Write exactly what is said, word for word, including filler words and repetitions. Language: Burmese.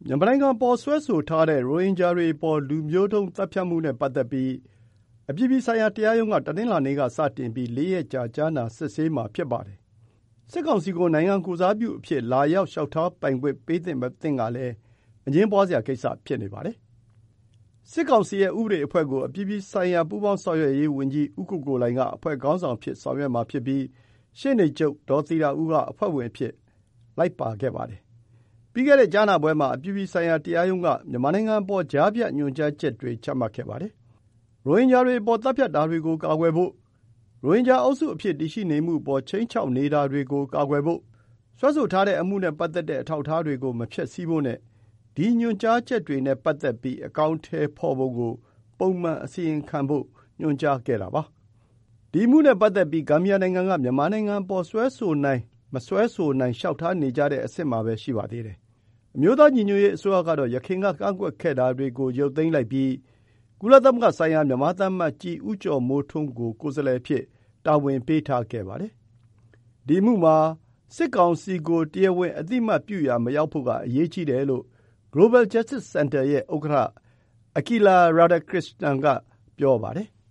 မြန်မာနိုင်ငံအပေါ်စွဲဆိုထားတဲ့ရိုဟင်ဂျာတွေအပေါ်လူမျိုးတုံးသတ်ဖြတ်မှုနဲ့ပတ်သက်ပြီးအပြည်ပြည်ဆိုင်ရာတရားရုံးကတနင်္လာနေ့ကစတင်ပြီးလေးရက်ကြာကြားနာစစ်ဆေးမှာဖြစ်ပါတယ်။စစ်ကောင်စီကိုနိုင်ငံကိုယ်စားပြုအဖြစ်လာရောက်လျှောက်ထားပိုင်ခွင့်ပေးသင့်မသင့်ကလည်းအငြင်းပွားစရာကိစ္စဖြစ်နေပါတယ်။စစ်ကောင်စီရဲ့ဥပဒေအဖွဲ့ကိုအပြည်ပြည်ဆိုင်ရာပူးပေါင်းဆောင်ရွက်ရေးဝန်ကြီးဦးကိုကိုလှိုင်ကအဖွဲ့ခေါင်းဆောင်အဖြစ်ဆောင်ရွက်မှာဖြစ်ပြီးရှေ့နေချုပ်ဒေါ်သီတာဦးကအဖွဲ့ဝင်အဖြစ်လိုက်ပါခဲ့ပါတယ်။ပြီးခဲ့တဲ့ကြားနာပွဲမှာအပြည်ပြည်ဆိုင်ရာတရားရုံးကမြန်မာနိုင်ငံအပေါ်ကြားဖြတ်ညွှန်ကြားချက်တွေချမှတ်ခဲ့ပါတယ်။ရိုဟင်ဂျာတွေအပေါ်သတ်ဖြတ်တာတွေကိုကာကွယ်ဖို့၊ရိုဟင်ဂျာအုပ်စုအဖြစ်တည်ရှိနေမှုအပေါ်ခြိမ်းခြောက်နေတာတွေကိုကာကွယ်ဖို့၊စွဲဆိုထားတဲ့အမှုနဲ့ပတ်သက်တဲ့အထောက်အထားတွေကိုမဖျက်ဆီးဖို့နဲ့ဒီညွှန်ကြားချက်တွေနဲ့ပတ်သက်ပြီးအကောင်အထည်ဖော်ဖို့ကိုပုံမှန်အစီရင်ခံဖို့ညွှန်ကြားခဲ့တာပါ။ဒီအမှုနဲ့ပတ်သက်ပြီးဂမ်ဘီယာနိုင်ငံကမြန်မာနိုင်ငံအပေါ်စွဲဆိုနိုင်မစွဲဆိုနိုင်လျှောက်ထားနေကြတဲ့အဆင့်မှာပဲရှိပါသေးတယ်။အမျိုးသားညီညွတ်ရေးအစိုးရကတော့ယခင်ကကန့်ကွက်ခဲ့တာတွေကိုရုပ်သိမ်းလိုက်ပြီးကုလသမဂ္ဂဆိုင်ရာမြန်မာသံအမတ်ကြီးဦးကျော်မိုးထွန်းကိုကိုယ်စားလှယ်အဖြစ်တာဝန်ပေးထားခဲ့ပါတယ်။ဒီအမှုမှာစစ်ကောင်စီကိုတရားဝင်အသိအမှတ်ပြုရာမရောက်ဖို့ကအရေးကြီးတယ်လို့ Global Justice Center ရဲ့ဥက္ကဋ္ဌ Akila Radhakrishnan ကပြောပါတယ်။